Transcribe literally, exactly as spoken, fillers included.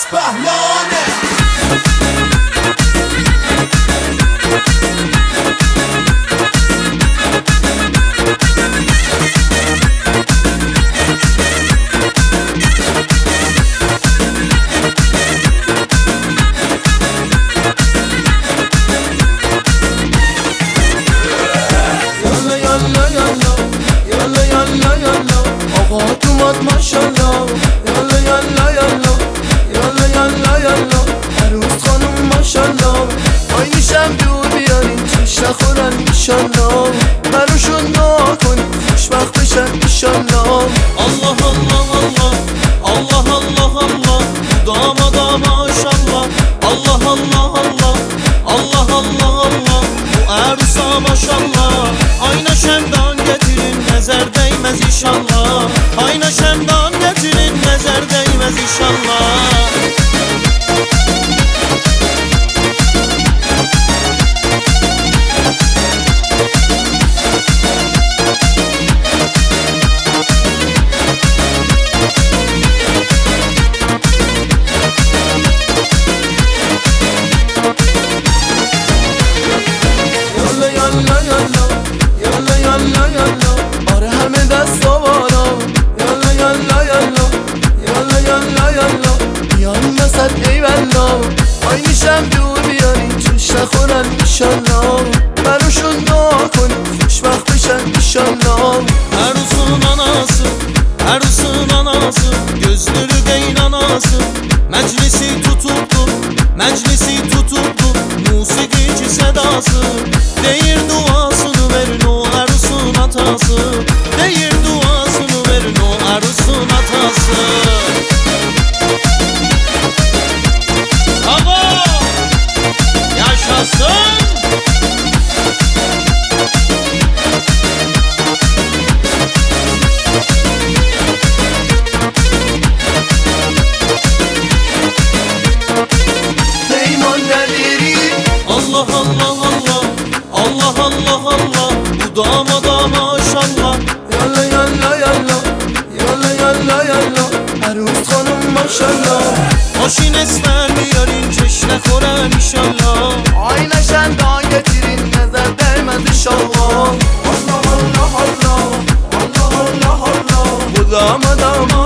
بهلانه. آقا اومد ماشالله، یالا یالا یالا یالا یالا یالا عروس خانم ماشالله. آی میشم دور بیارین چش نخورن ایشالله، براشون دعا کنین خوشبخت بشن ایشالله. الله الله الله الله الله الله دامادا ماشالله. الله الله الله الله الله الله bu عروسا ماشالله. Ayna şemdan getirin nazar değmez inşallah. Ayna şemdan getirin nazar değmez inşallah. آره همه دستا بالا، یالا یالا یالا یالا یالا یالا بیان وسط ای بلا. آی میشم دور بیارین چش نخورن ایشالله، براشون دعا کنین خوشبخت بشن ایشالله. Arusun anası, arusun anası, gözleri değil anası. Meclisi tutuldu, meclisi tutuldu, musikici sedası. Değil duasını verin o arusun atası. Değil duasını verin o arusun atası. Bravo! Yaşasın! Allah Allah Allah Allah Allah Allah bu damada maşallah. Yalla yalla yalla yalla yalla yalla عروس خانم ماشالله. Başın esmer بیارین چش نخورن inşallah. Ayna şemdan getirin nazar değmez inşallah. Allah Allah Allah Allah Allah Allah bu damada